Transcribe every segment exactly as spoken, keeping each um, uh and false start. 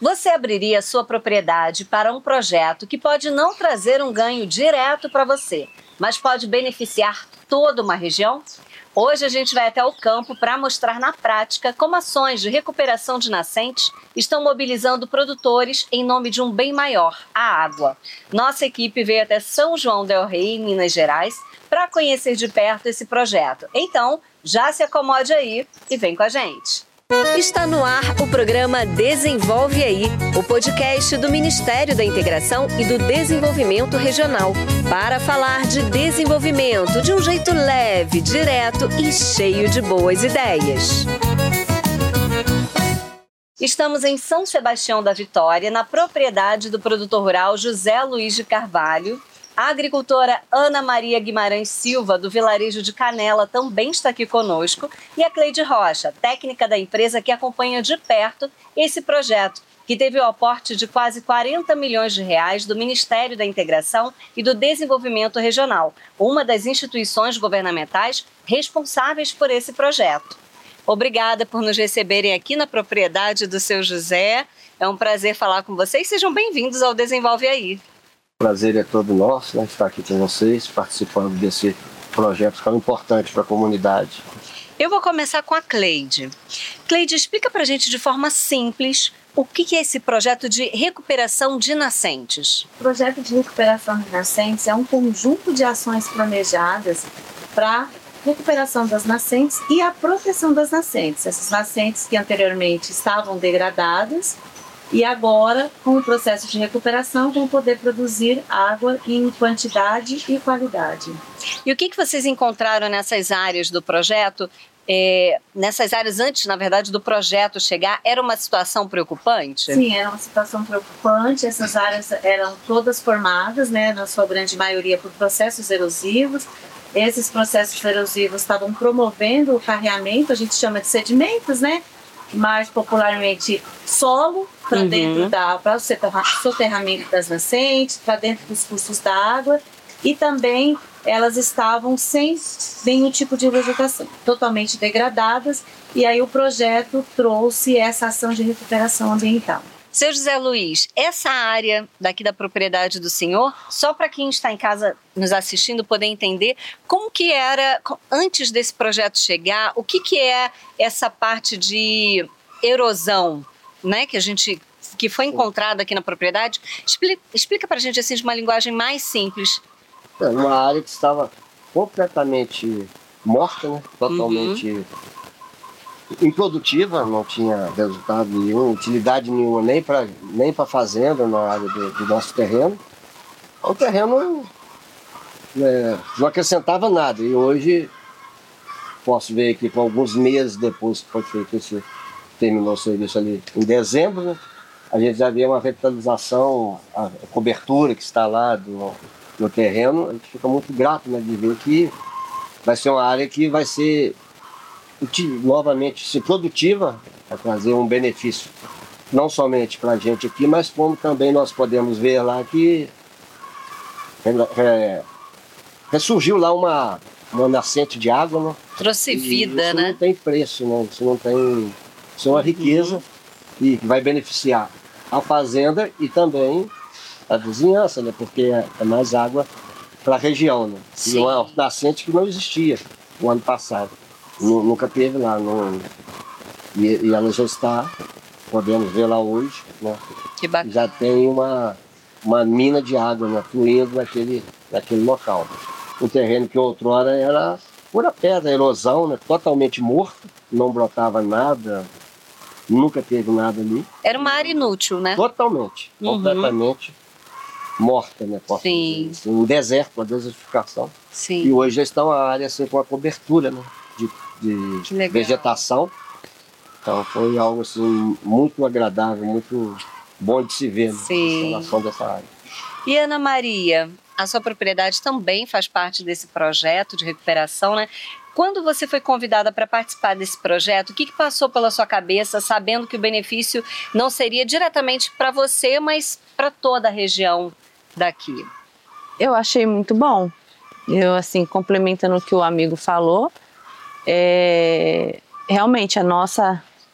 Você abriria sua propriedade para um projeto que pode não trazer um ganho direto para você, mas pode beneficiar toda uma região? Hoje a gente vai até o campo para mostrar na prática como ações de recuperação de nascentes estão mobilizando produtores em nome de um bem maior, a água. Nossa equipe veio até São João del Rei, em Minas Gerais, para conhecer de perto esse projeto. Então, já se acomode aí e vem com a gente. Está no ar o programa Desenvolve Aí, o podcast do Ministério da Integração e do Desenvolvimento Regional, para falar de desenvolvimento de um jeito leve, direto e cheio de boas ideias. Estamos em São Sebastião da Vitória, na propriedade do produtor rural José Luiz de Carvalho. A agricultora Ana Maria Guimarães Silva, do vilarejo de Canela, também está aqui conosco. E a Cleide Rocha, técnica da empresa que acompanha de perto esse projeto, que teve o aporte de quase quarenta milhões de reais do Ministério da Integração e do Desenvolvimento Regional, uma das instituições governamentais responsáveis por esse projeto. Obrigada por nos receberem aqui na propriedade do seu José. É um prazer falar com vocês. Sejam bem-vindos ao Desenvolve Aí. O prazer é todo nosso, né, estar aqui com vocês, participando desse projeto tão importante para a comunidade. Eu vou começar com a Cleide. Cleide, explica para a gente de forma simples o que é esse projeto de recuperação de nascentes. O projeto de recuperação de nascentes é um conjunto de ações planejadas para recuperação das nascentes e a proteção das nascentes. Essas nascentes que anteriormente estavam degradadas e agora, com o processo de recuperação, vão poder produzir água em quantidade e qualidade. E o que, que vocês encontraram nessas áreas do projeto? É, nessas áreas antes, na verdade, do projeto chegar, era uma situação preocupante? Sim, era uma situação preocupante. Essas áreas eram todas formadas, né, na sua grande maioria, por processos erosivos. Esses processos erosivos estavam promovendo o carreamento, a gente chama de sedimentos, né? Mais popularmente solo, para uhum. dentro da para o soterramento das nascentes, para dentro dos cursos da água, e também elas estavam sem nenhum tipo de vegetação, totalmente degradadas, e aí o projeto trouxe essa ação de recuperação ambiental. Seu José Luiz, essa área daqui da propriedade do senhor, só para quem está em casa nos assistindo poder entender como que era, antes desse projeto chegar, o que, que é essa parte de erosão, né, que a gente, que foi encontrada aqui na propriedade. Explica, explica para a gente assim de uma linguagem mais simples. É uma área que estava completamente morta, né, totalmente... Uhum. improdutiva, não tinha resultado nenhum, utilidade nenhuma nem para nem para fazenda na área do, do nosso terreno. O terreno é, não acrescentava nada, e hoje posso ver aqui com alguns meses depois que foi feito esse, terminou o serviço ali em dezembro, né, a gente já vê uma revitalização, a cobertura que está lá do, do terreno. A gente fica muito grato, né, de ver que vai ser uma área que vai ser novamente ser produtiva, para trazer um benefício não somente para a gente aqui, mas como também nós podemos ver lá que é, ressurgiu lá uma, uma nascente de água, né? Trouxe vida, isso né? Não tem preço, né? Isso não tem, isso é uma riqueza uhum. e que vai beneficiar a fazenda e também a vizinhança, né? Porque é, é mais água para a região, né? E uma nascente que não existia no ano passado. Nunca teve lá, não, e, e ela já está, podemos ver lá hoje, né? Que bacana. Já tem uma, uma mina de água, né, fluindo naquele, naquele local. Um terreno que outrora era pura pedra, erosão, né, totalmente morto, não brotava nada, nunca teve nada ali. Era uma área inútil, né? Totalmente, uhum. completamente morta, né? Sim. Dizer, um deserto, uma desertificação. Sim. E hoje já está uma área assim, com a cobertura, né? de, de vegetação. Então foi algo assim, muito agradável, muito bom de se ver, né, em relação dessa área. E Ana Maria, a sua propriedade também faz parte desse projeto de recuperação, né? Quando você foi convidada para participar desse projeto, o que, que passou pela sua cabeça, sabendo que o benefício não seria diretamente para você, mas para toda a região daqui? Eu achei muito bom. Eu, assim, complementando o que o amigo falou, é, realmente a nossa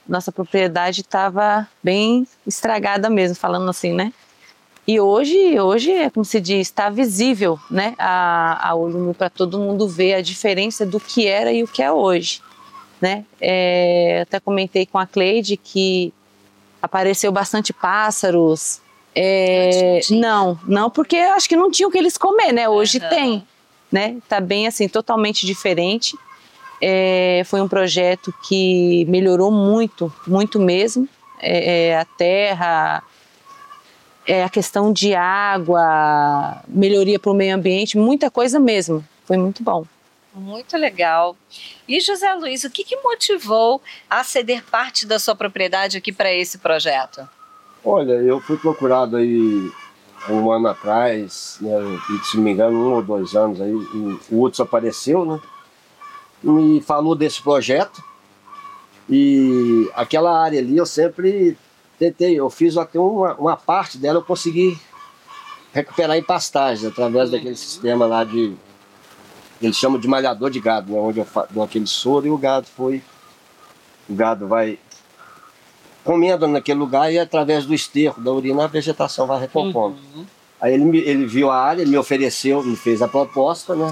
nossa propriedade estava bem estragada mesmo, falando assim, né? E hoje, hoje é como se diz, está visível, né, a, a olho nu para todo mundo ver a diferença do que era e o que é hoje, né? É, até comentei com a Cleide que apareceu bastante pássaros. É, não, não, porque acho que não tinha o que eles comer, né? Hoje uhum. tem, né? Tá bem assim, totalmente diferente. É, foi um projeto que melhorou muito, muito mesmo. É, é, a terra... É, a questão de água, melhoria para o meio ambiente, muita coisa mesmo. Foi muito bom. Muito legal. E José Luiz, o que, que motivou a ceder parte da sua propriedade aqui para esse projeto? Olha, eu fui procurado aí um ano atrás, né, e, se não me engano, um ou dois anos aí, o Hudson apareceu, né? Me falou desse projeto e aquela área ali eu sempre... Tentei, eu fiz até uma, uma parte dela, eu consegui recuperar em pastagem, através daquele sistema lá de, eles chamam de malhador de gado, né, onde eu dou aquele soro e o gado foi, o gado vai comendo naquele lugar e através do esterco, da urina, a vegetação vai recompondo. Uhum. Aí ele, ele viu a área, ele me ofereceu, me fez a proposta, né,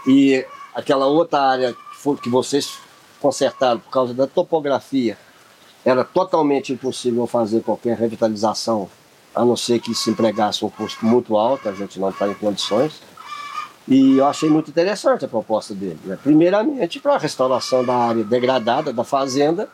e aquela outra área que, foi, que vocês consertaram por causa da topografia, era totalmente impossível fazer qualquer revitalização, a não ser que se empregasse um custo muito alto, a gente não está em condições. E eu achei muito interessante a proposta dele, né? Primeiramente para a restauração da área degradada da fazenda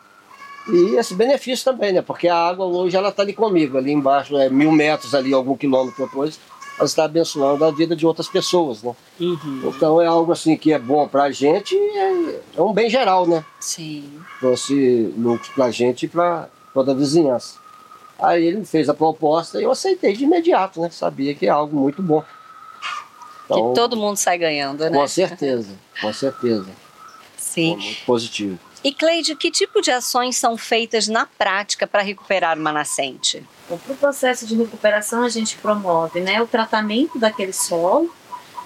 e esse benefício também, né? Porque a água hoje ela está ali comigo, ali embaixo, é mil metros ali, algum quilômetro depois, ela está abençoando a vida de outras pessoas, né? Uhum. Então é algo assim que é bom para a gente e é, é um bem geral, né? Sim. Trouxe lucro para a gente e para toda a vizinhança. Aí ele fez a proposta e eu aceitei de imediato, né? Sabia que é algo muito bom. Então, que todo mundo sai ganhando, né? Com certeza, com certeza. Sim. Foi muito positivo. E Cleide, que tipo de ações são feitas na prática para recuperar uma nascente? Para o processo de recuperação a gente promove, né, o tratamento daquele solo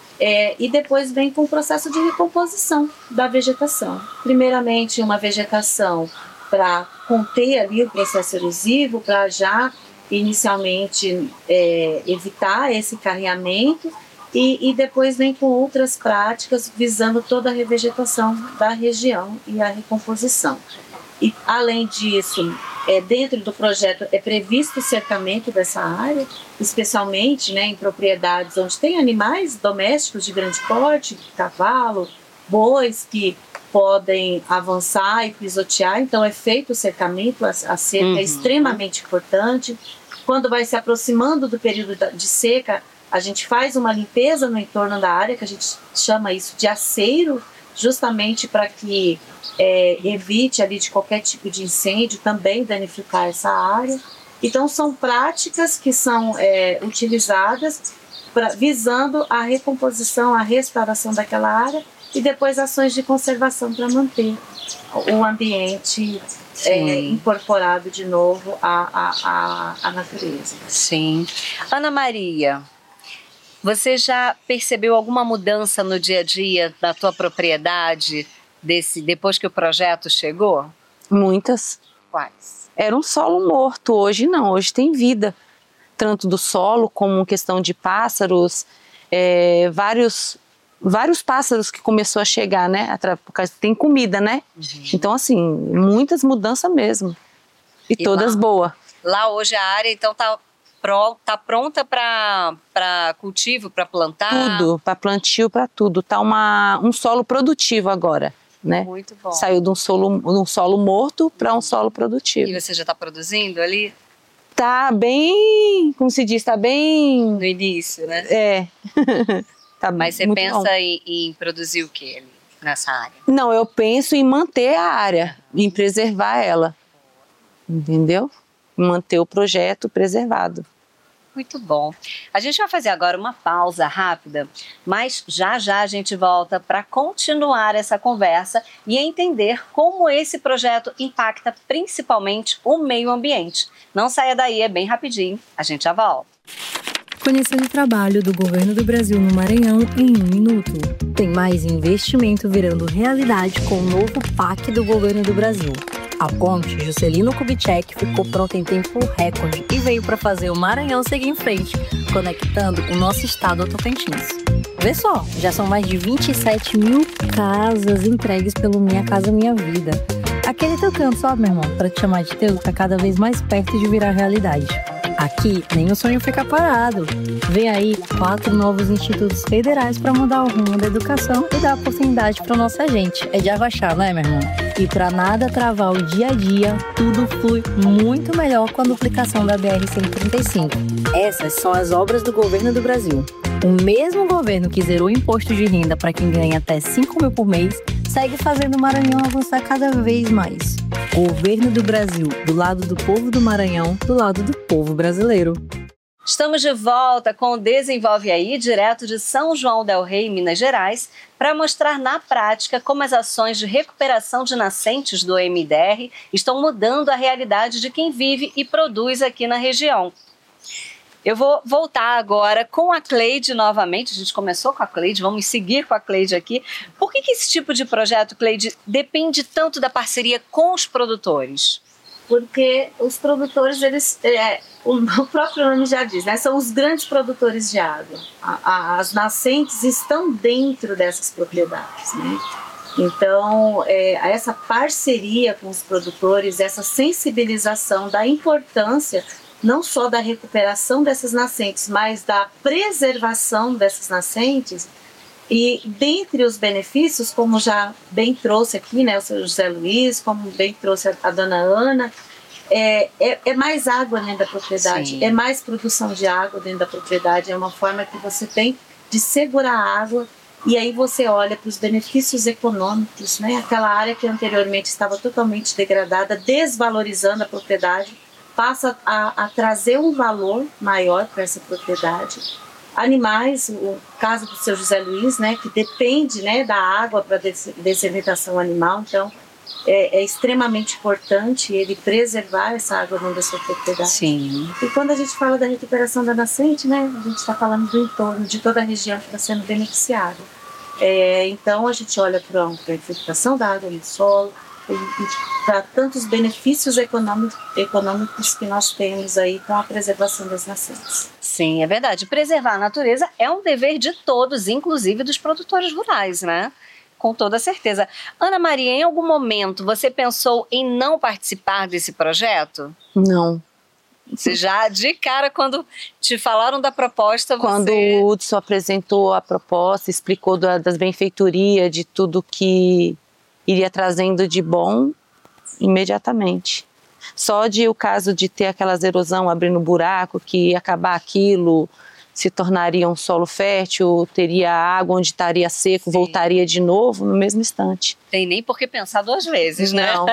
é, e depois vem com o processo de recomposição da vegetação. Primeiramente uma vegetação para conter ali o processo erosivo, para já inicialmente é, evitar esse carreamento e, e depois vem com outras práticas visando toda a revegetação da região e a recomposição. E além disso, é, dentro do projeto é previsto o cercamento dessa área, especialmente, né, em propriedades onde tem animais domésticos de grande porte, cavalo, bois que podem avançar e pisotear, então é feito o cercamento, a, a cerca uhum. é extremamente importante. Quando vai se aproximando do período de seca, a gente faz uma limpeza no entorno da área, que a gente chama isso de aceiro, justamente para que é, evite ali de qualquer tipo de incêndio também danificar essa área. Então são práticas que são é, utilizadas pra, visando a recomposição, a restauração daquela área e depois ações de conservação para manter o ambiente é, incorporado de novo à, à, à, à natureza. Sim. Ana Maria, você já percebeu alguma mudança no dia a dia da tua propriedade desse, depois que o projeto chegou? Muitas. Quais? Era um solo morto, hoje não, hoje tem vida. Tanto do solo como questão de pássaros, é, vários, vários pássaros que começou a chegar, né? Porque tem comida, né? Uhum. Então, assim, muitas mudanças mesmo. E, e todas lá, boas. Lá hoje a área, então, tá... Está pronta para cultivo, para plantar? Tudo, para plantio, para tudo. Está um solo produtivo agora, né? Muito bom. Saiu de um solo, de um solo morto para um solo produtivo. E você já está produzindo ali? Tá bem, como se diz, está bem... No início, né? É. Tá. Mas você pensa em, em produzir o que ali, nessa área? Não, eu penso em manter a área, em preservar ela. Entendeu? Manter o projeto preservado. Muito bom. A gente vai fazer agora uma pausa rápida, mas já já a gente volta para continuar essa conversa e entender como esse projeto impacta principalmente o meio ambiente. Não saia daí, é bem rapidinho. A gente já volta. Conhecendo o trabalho do governo do Brasil no Maranhão em um minuto. Tem mais investimento virando realidade com o novo P A C do governo do Brasil. A ponte Juscelino Kubitschek ficou pronta em tempo recorde e veio para fazer o Maranhão seguir em frente, conectando o nosso estado ao Tocantins. Vê só, já são mais de vinte e sete mil casas entregues pelo Minha Casa Minha Vida. Aquele teu canto, sabe, meu irmão, para te chamar de teu, tá cada vez mais perto de virar realidade. Aqui, nem o sonho fica parado. Vem aí quatro novos institutos federais para mudar o rumo da educação e dar oportunidade para nossa gente. É de arrochar, não é, meu irmão? E para nada travar o dia a dia, tudo flui muito melhor com a duplicação da B R cento e trinta e cinco. Essas são as obras do governo do Brasil. O mesmo governo que zerou o imposto de renda para quem ganha até cinco mil por mês, segue fazendo o Maranhão avançar cada vez mais. Governo do Brasil, do lado do povo do Maranhão, do lado do povo brasileiro. Estamos de volta com o Desenvolve Aí, direto de São João del Rei, Minas Gerais, para mostrar na prática como as ações de recuperação de nascentes do M D R estão mudando a realidade de quem vive e produz aqui na região. Eu vou voltar agora com a Cleide novamente. A gente começou com a Cleide, vamos seguir com a Cleide aqui. Por que que esse tipo de projeto, Cleide, depende tanto da parceria com os produtores? Porque os produtores, eles, é, o próprio nome já diz, né, são os grandes produtores de água. A, a, as nascentes estão dentro dessas propriedades, né? Então, é, essa parceria com os produtores, essa sensibilização da importância não só da recuperação dessas nascentes, mas da preservação dessas nascentes. E dentre os benefícios, como já bem trouxe aqui, né, o seu José Luiz, como bem trouxe a, a dona Ana, é, é, é mais água dentro da propriedade, Sim. é mais produção de água dentro da propriedade, é uma forma que você tem de segurar a água. E aí você olha para os benefícios econômicos, né, aquela área que anteriormente estava totalmente degradada, desvalorizando a propriedade, passa a, a trazer um valor maior para essa propriedade. Animais, o caso do seu José Luiz, né, que depende, né, da água para desertificação animal, então é, é extremamente importante ele preservar essa água dentro da sua propriedade. Sim. E quando a gente fala da recuperação da nascente, né, a gente está falando do entorno, de toda a região que está sendo beneficiada. É, então a gente olha para a infiltração da água no solo, para tantos benefícios econômicos, econômicos que nós temos aí com a preservação das nascentes. Sim, é verdade. Preservar a natureza é um dever de todos, inclusive dos produtores rurais, né? Com toda certeza. Ana Maria, em algum momento você pensou em não participar desse projeto? Não. Você já, de cara, quando te falaram da proposta, você... Quando o Hudson apresentou a proposta, explicou da, das benfeitorias, de tudo que iria trazendo de bom, imediatamente. Só de o caso de ter aquelas erosão abrindo buraco, que ia acabar aquilo, se tornaria um solo fértil, teria água onde estaria seco, Sim. voltaria de novo no mesmo instante. Tem nem por que pensar duas vezes, né? Não.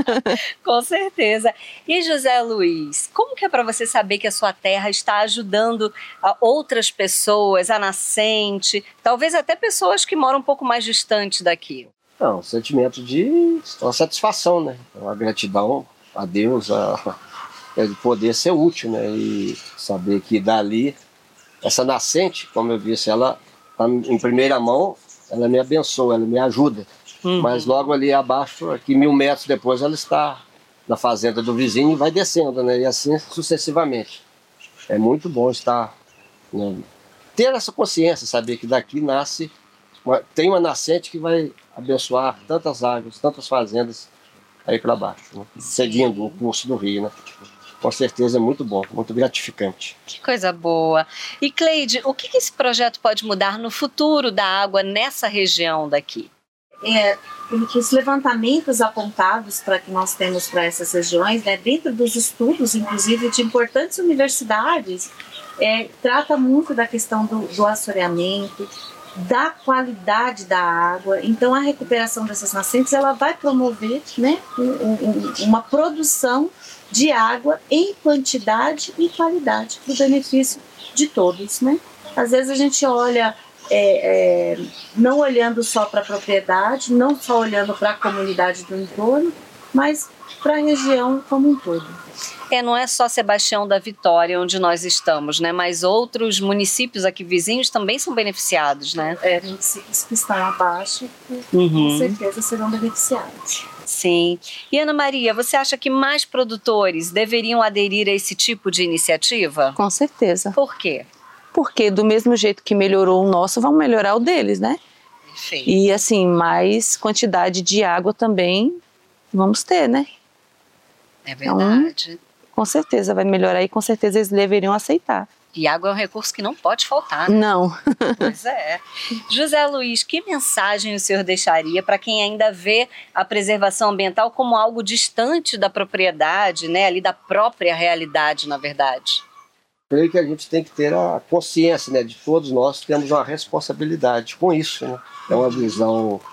Com certeza. E José Luiz, como que é para você saber que a sua terra está ajudando a outras pessoas, a nascente, talvez até pessoas que moram um pouco mais distante daqui? Não, um sentimento de uma satisfação, né? Uma gratidão a Deus, a, a poder ser útil, né? E saber que dali, essa nascente, como eu disse, ela em primeira mão, ela me abençoa, ela me ajuda. Uhum. Mas logo ali abaixo, aqui mil metros depois, ela está na fazenda do vizinho e vai descendo, né? E assim sucessivamente. É muito bom estar, né? Ter essa consciência, saber que daqui nasce, uma, tem uma nascente que vai abençoar tantas águas, tantas fazendas aí para baixo, né? Seguindo o curso do rio, né? Com certeza é muito bom, muito gratificante. Que coisa boa. E Cleide, o que, que esse projeto pode mudar no futuro da água nessa região daqui? É, os levantamentos apontados para que nós temos para essas regiões, né, dentro dos estudos, inclusive de importantes universidades, é, trata muito da questão do, do assoreamento, da qualidade da água. Então a recuperação dessas nascentes, ela vai promover, né, um, um, uma produção de água em quantidade e qualidade, para o benefício de todos, né? Às vezes a gente olha, é, é, não olhando só para a propriedade, não só olhando para a comunidade do entorno, mas para a região como um todo. É, não é só Sebastião da Vitória onde nós estamos, né? Mas outros municípios aqui vizinhos também são beneficiados, né? É, municípios que estão abaixo, uhum. com certeza serão beneficiados. Sim. E Ana Maria, você acha que mais produtores deveriam aderir a esse tipo de iniciativa? Com certeza. Por quê? Porque do mesmo jeito que melhorou o nosso, vão melhorar o deles, né? Perfeito. E assim, mais quantidade de água também vamos ter, né? É verdade. Então, com certeza vai melhorar e com certeza eles deveriam aceitar. E água é um recurso que não pode faltar, né? Não. Pois é. José Luiz, que mensagem o senhor deixaria para quem ainda vê a preservação ambiental como algo distante da propriedade, né? Ali da própria realidade, na verdade? Creio que a gente tem que ter a consciência, né? De todos nós temos uma responsabilidade com isso, né? É uma visão,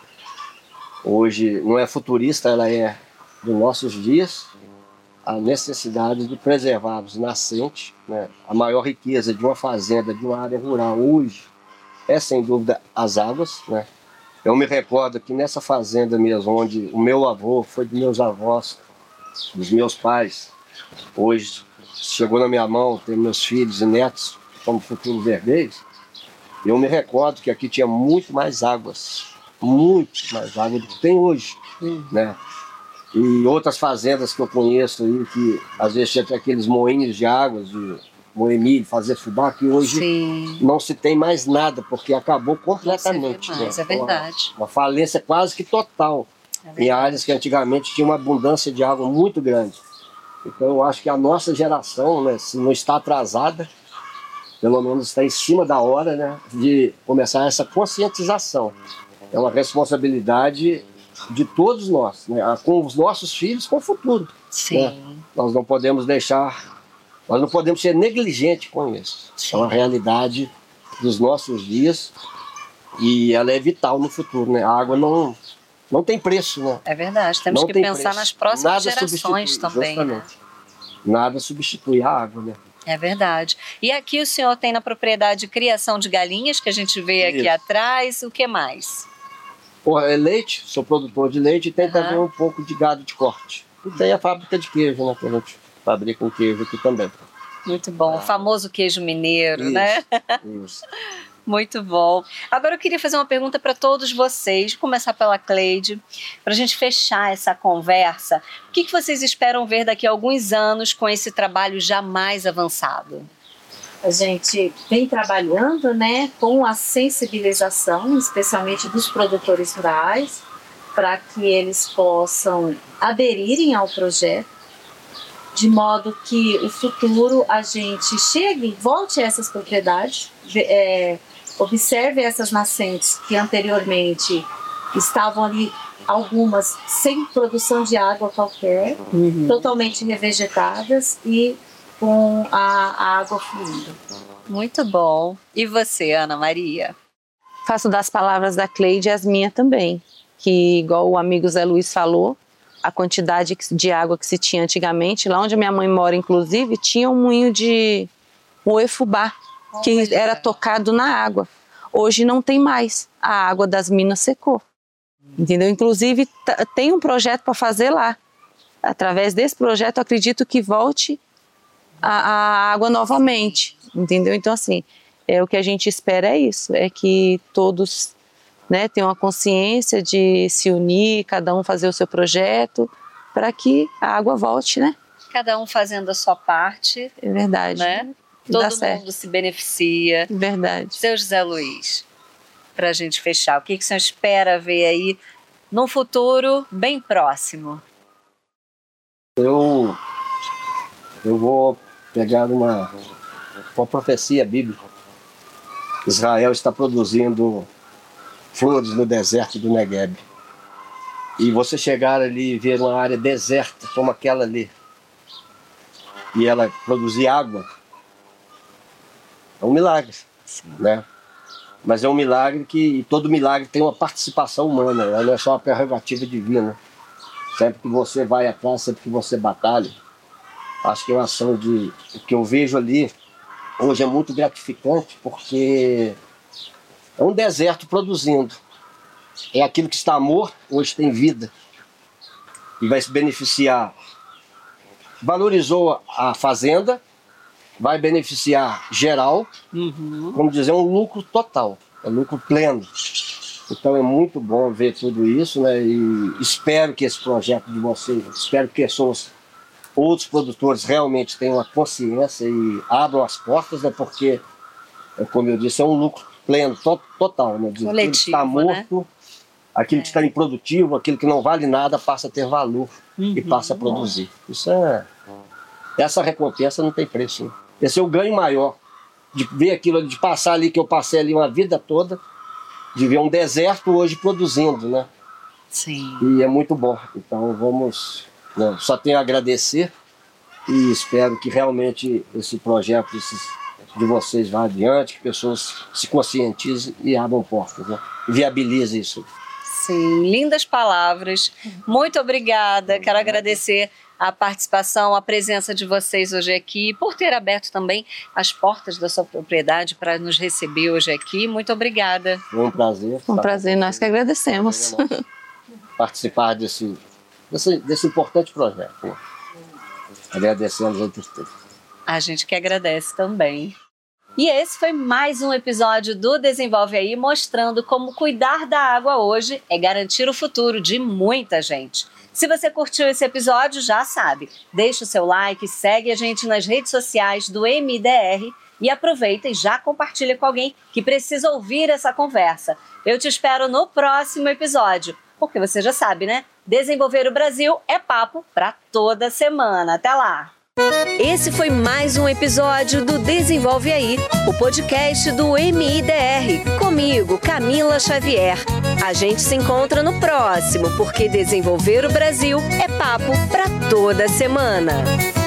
hoje, não é futurista, ela é dos nossos dias. A necessidade de preservar os nascentes, né? A maior riqueza de uma fazenda, de uma área rural hoje, é sem dúvida as águas, né? Eu me recordo que nessa fazenda mesmo, onde o meu avô foi dos meus avós, dos meus pais, hoje chegou na minha mão, tem meus filhos e netos como futuros herdeiros, eu me recordo que aqui tinha muito mais águas, muito mais água do que tem hoje, hum. né? E outras fazendas que eu conheço aí, que às vezes tinha aqueles moinhos de águas, de moer milho, fazer fubá, que hoje Sim. não se tem mais nada, porque acabou completamente. Mais, né? É verdade. Uma, uma falência quase que total, é em áreas que antigamente tinha uma abundância de água muito grande. Então eu acho que a nossa geração, né, se não está atrasada, pelo menos está em cima da hora, né, de começar essa conscientização. É uma responsabilidade de todos nós, né? Com os nossos filhos, com o futuro. Sim. Né? Nós não podemos deixar, nós não podemos ser negligentes com isso. Sim. É uma realidade dos nossos dias e ela é vital no futuro, né? A água não, não tem preço, né? É verdade, temos não que tem pensar preço. nas próximas Nada gerações também. Né? Nada substitui a água, né? É verdade. E aqui o senhor tem na propriedade de criação de galinhas, que a gente vê aqui Isso. atrás, o que mais? É leite, sou produtor de leite e tem uhum. também um pouco de gado de corte. E tem a fábrica de queijo, né? Que a gente fabrica um queijo aqui também. Muito bom, o famoso queijo mineiro, isso, né? Isso. Muito bom. Agora eu queria fazer uma pergunta para todos vocês, vou começar pela Cleide, para a gente fechar essa conversa. O que, que vocês esperam ver daqui a alguns anos com esse trabalho já mais avançado? A gente vem trabalhando, né, com a sensibilização, especialmente dos produtores rurais, para que eles possam aderirem ao projeto, de modo que o futuro a gente chegue, volte a essas propriedades, é, observe essas nascentes que anteriormente estavam ali, algumas sem produção de água qualquer, uhum. totalmente revegetadas e com a, a água fluindo. Muito bom. E você, Ana Maria? Faço das palavras da Cleide as minhas também, que igual o amigo Zé Luiz falou, a quantidade de água que se tinha antigamente, lá onde minha mãe mora inclusive, tinha um moinho de moer fubá, que Olha. era tocado na água. Hoje não tem mais, a água das minas secou. Entendeu? Inclusive tem um projeto para fazer lá. Através desse projeto, acredito que volte A, a água novamente, entendeu? Então, assim, é, o que a gente espera é isso, é que todos, né, tenham a consciência de se unir, cada um fazer o seu projeto, para que a água volte, né? Cada um fazendo a sua parte. É verdade. Né? Todo mundo se beneficia. É verdade. Seu José Luiz, para a gente fechar, o que, que você espera ver aí no futuro bem próximo? Eu, eu vou pegar uma, uma profecia bíblica. Israel está produzindo flores no deserto do Negueb. E você chegar ali e ver uma área deserta como aquela ali, e ela produzir água, é um milagre, né? Mas é um milagre que, todo milagre tem uma participação humana, ela não é só uma prerrogativa divina. Sempre que você vai atrás, sempre que você batalha, acho que é uma ação de... O que eu vejo ali, hoje é muito gratificante, porque é um deserto produzindo. É aquilo que está morto, hoje tem vida. E vai se beneficiar. Valorizou a fazenda, vai beneficiar geral, uhum. Como dizer, um lucro total, é lucro pleno. Então é muito bom ver tudo isso, né? E espero que esse projeto de vocês, espero que pessoas, outros produtores realmente tenham a consciência e abram as portas, né? Porque, como eu disse, é um lucro pleno, to total, né? Coletivo, aquilo que está morto, né? Aquilo que está improdutivo, aquilo que não vale nada passa a ter valor uhum. e passa a produzir. Isso é... Essa recompensa não tem preço. Né? Esse é o ganho maior, de ver aquilo, de passar ali, que eu passei ali uma vida toda, de ver um deserto hoje produzindo, né? Sim. E é muito bom. Então vamos, né, só tenho a agradecer e espero que realmente esse projeto esses, de vocês vá adiante, que pessoas se conscientizem e abram portas, né? Viabilize isso. Sim, lindas palavras. Muito obrigada. Quero agradecer a participação, a presença de vocês hoje aqui, por ter aberto também as portas da sua propriedade para nos receber hoje aqui. Muito obrigada. Foi um prazer. Foi um prazer, nós que agradecemos. Participar desse, desse, desse importante projeto. Né? Agradecemos a todos. A gente que agradece também. E esse foi mais um episódio do Desenvolve Aí, mostrando como cuidar da água hoje é garantir o futuro de muita gente. Se você curtiu esse episódio, já sabe, deixa o seu like, segue a gente nas redes sociais do M I D R e aproveita e já compartilha com alguém que precisa ouvir essa conversa. Eu te espero no próximo episódio, porque você já sabe, né? Desenvolver o Brasil é papo para toda semana. Até lá! Esse foi mais um episódio do Desenvolve Aí, o podcast do M I D R. Comigo, Camila Xavier. A gente se encontra no próximo, porque desenvolver o Brasil é papo para toda semana.